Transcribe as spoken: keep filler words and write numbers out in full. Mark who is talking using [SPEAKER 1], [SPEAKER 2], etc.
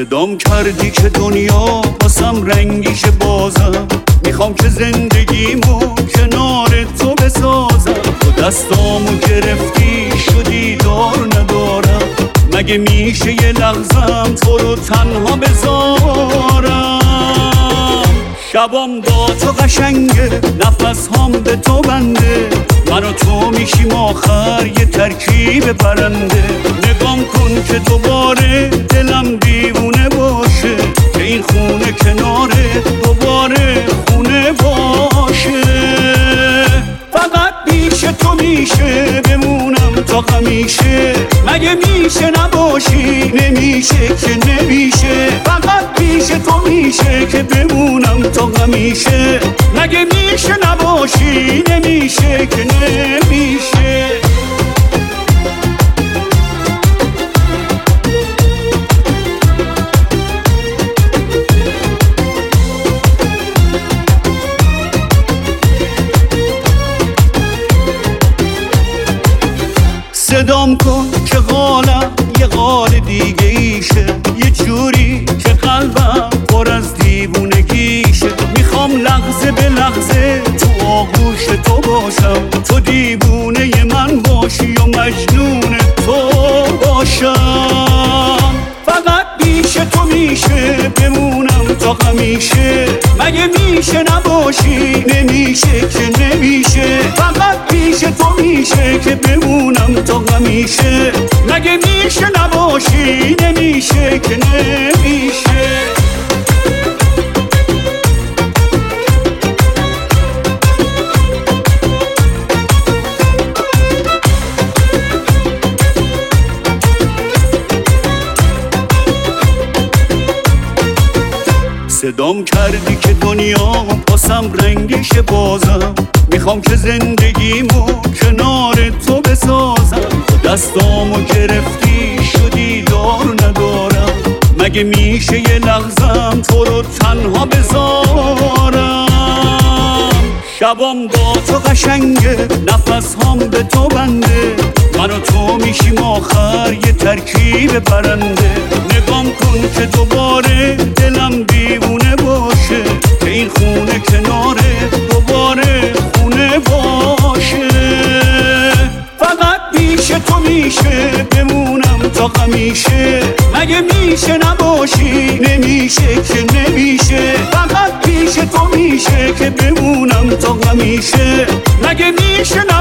[SPEAKER 1] صدام کردی که دنیا واسم رنگیشه بازم، میخوام که زندگیمو کنار تو بسازم. تو دستامو گرفتی شدی دار ندارم، مگه میشه یه لحظم تو رو تنها بذارم؟ شبام با تو قشنگه، نفس هم به تو بنده، من و تو میشیم آخر یه ترکیب برنده. نگام کن که دوباره دلم دیوونه باشه، که این خونه کناره دوباره خونه باشه. فقط پیش تو میشه بمونم تا همیشه، مگه میشه نباشی؟ نمیشه که نمیشه. فقط پیش تو میشه که بمونم تا همیشه، مگه میشه نباشی؟ نمیشه که نمیشه. صدام کن که حالم یه حال دیگه ایشه، یه جوری که قلبم پر از دیوونگیشه. میخوام لحظه به لحظه تو آغوش تو باشم، تو دیوونه من باشی و مجنون تو باشم. فقط پیش تو میشه بمونم تا همیشه، مگه میشه نباشی؟ نمیشه که نمیشه. فقط پیش تو میشه که بمونم تا همیشه، مگه میشه نباشی؟ نمیشه که نمیشه. صدام کردی که دنیا واسم رنگیشه بازم، میخوام که زندگیمو کنار تو بسازم. تو دستامو گرفتی شدی دار ندارم، مگه میشه یه لحظم تو رو تنها بذارم؟ شبام با تو قشنگه، نفس هم به تو بنده، من و تو میشیم آخر یه ترکیب برنده. نگام کن که دوباره دلم دیوونه باشه، که این خونه کناره دوباره خونه باشه. فقط پیش تو میشه بمونم تا همیشه، مگه میشه نباشی؟ نمیشه که نمیشه. فقط پیش تو میشه که بمونم تا همیشه، مگه میشه